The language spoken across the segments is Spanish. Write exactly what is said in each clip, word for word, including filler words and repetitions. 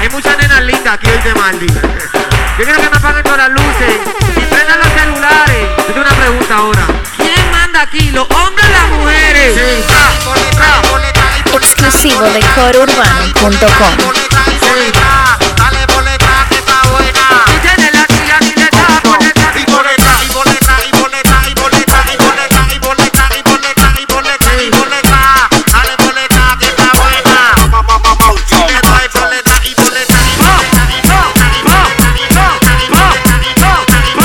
Hay muchas nenas lindas aquí hoy de Maldi. Yo quiero que me apaguen todas las luces y prendan los celulares. Yo tengo una pregunta ahora. ¿Quién manda aquí, los hombres o las mujeres? Sí. Exclusivo de coro urbano punto com. Dale boleta que está buena. Si tienes la tía, dile da boleta. Y boleta, y boleta, y boleta, y boleta, y boleta, y boleta, y boleta, y boleta, y boleta. Dale boleta que está buena. Que trae boleta y boleta, y boleta, y boleta, y boleta, y boleta, y boleta, y boleta, y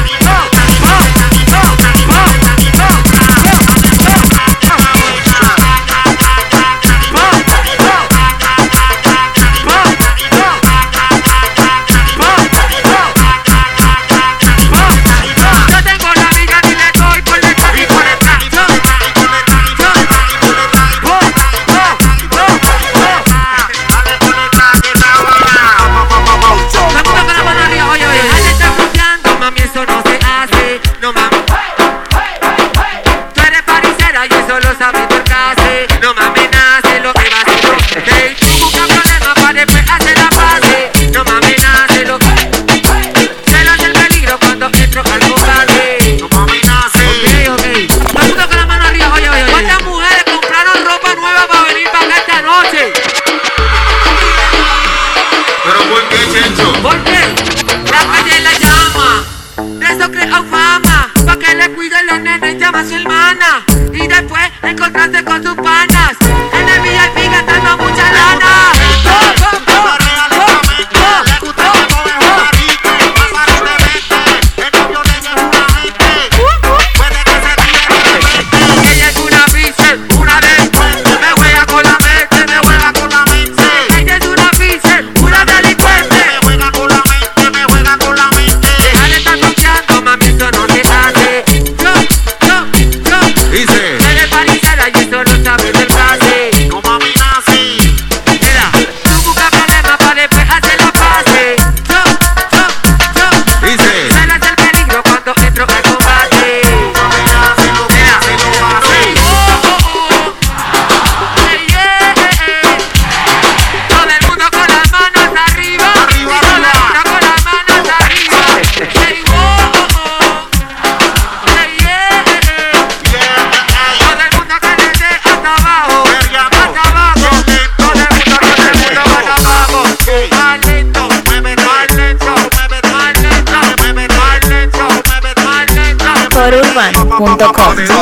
coro urbano punto com. Oye,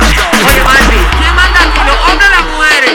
Maldi, ¿quién manda aquí, los hombres o las mujeres?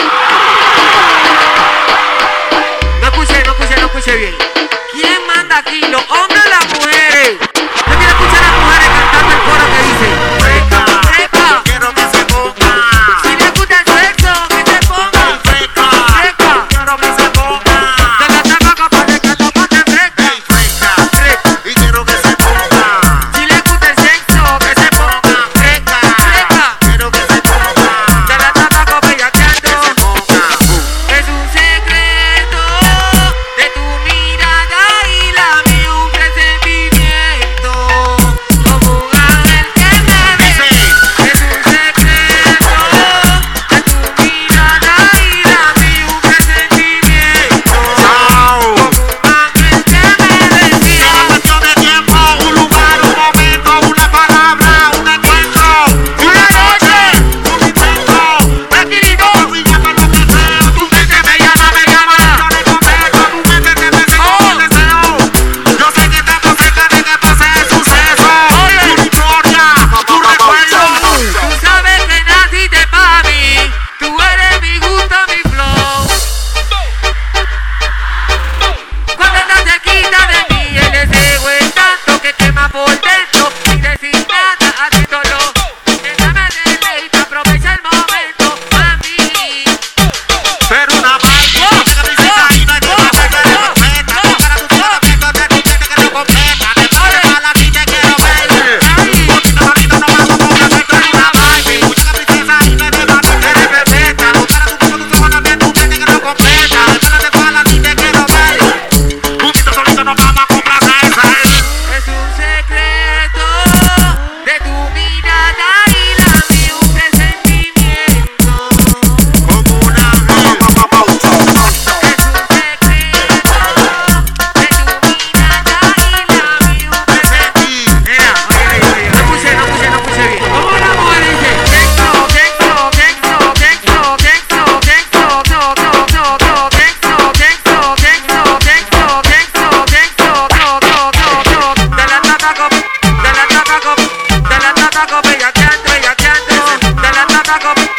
No escuché, no escuché, no escuché bien. ¿Quién manda aquí, los hombres o las mujeres? Yo quiero escuchar a las mujeres cantando el coro que dice freca, freca, quiero que se ponga. Si le gusta el sexo, que se ponga. Freca, freca, quiero que se ponga. De la tabaca para el gato para que freca. Freca, freca, y quiero que se ponga. Si le gusta el sexo, que se ponga. Freca, freca, quiero que se ponga. De la tabaca bellaqueando, que se ponga. Es un secreto de tu mirada y la mía, un presentimiento como un ángel que me ve. Es un secreto de tu mirada y la mía, un presentimiento como un ángel que me ve. taco, bellaqueando, bellaqueando. De la taco,